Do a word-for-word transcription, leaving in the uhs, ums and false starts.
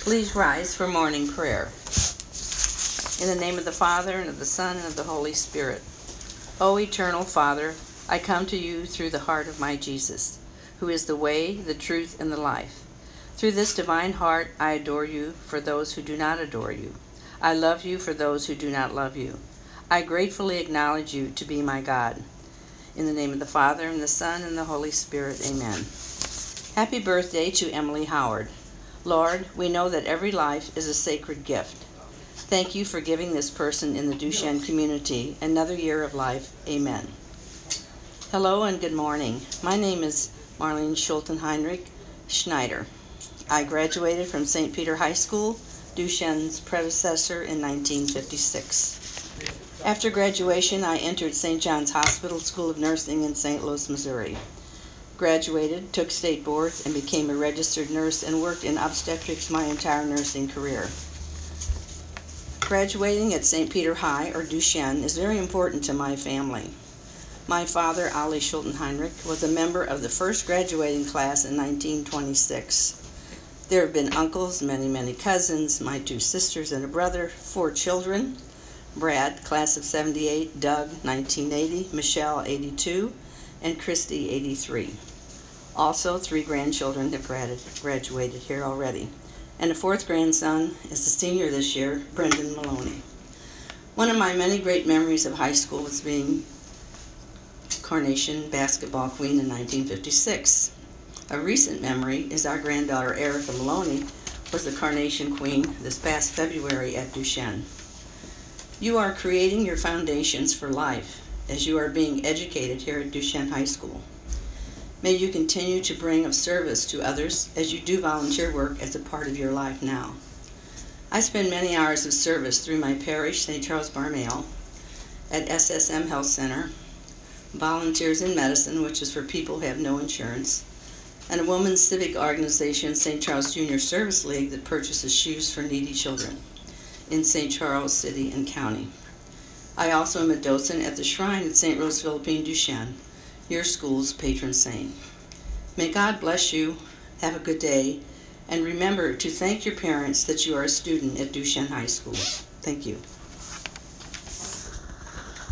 Please rise for morning prayer. In the name of the Father, and of the Son, and of the Holy Spirit. O eternal Father, I come to you through the heart of my Jesus, who is the way, the truth, and the life. Through this divine heart, I adore you for those who do not adore you. I love you for those who do not love you. I gratefully acknowledge you to be my God. In the name of the Father, and the Son, and the Holy Spirit, amen. Happy birthday to Emily Howard. Lord, we know that every life is a sacred gift. Thank you for giving this person in the Duchenne community another year of life. Amen. Hello and good morning. My name is Marlene Schulten-Heinrich Schneider. I graduated from Saint Peter High School, Duchenne's predecessor, in nineteen fifty-six. After graduation, I entered Saint John's Hospital School of Nursing in Saint Louis, Missouri. Graduated, took state boards, and became a registered nurse and worked in obstetrics my entire nursing career. Graduating at Saint Peter High, or Duchenne, is very important to my family. My father, Ali Schulten-Heinrich, was a member of the first graduating class in nineteen twenty-six. There have been uncles, many, many cousins, my two sisters and a brother, four children, Brad, class of seventy-eight, Doug, nineteen eighty, Michelle, eighty-two, and Christy, eighty-three. Also, three grandchildren have graduated here already. And a fourth grandson is a senior this year, Brendan Maloney. One of my many great memories of high school was being Carnation basketball queen in nineteen fifty-six. A recent memory is our granddaughter Erica Maloney was the Carnation queen this past February at Duchenne. You are creating your foundations for life as you are being educated here at Duchenne High School. May you continue to bring of service to others as you do volunteer work as a part of your life now. I spend many hours of service through my parish, Saint Charles Borromeo, at S S M Health Center, Volunteers in Medicine, which is for people who have no insurance, and a women's civic organization, Saint Charles Junior Service League, that purchases shoes for needy children in Saint Charles City and County. I also am a docent at the Shrine at Saint Rose Philippine Duchenne, your school's patron saint. May God bless you, have a good day, and remember to thank your parents that you are a student at Duchenne High School. Thank you.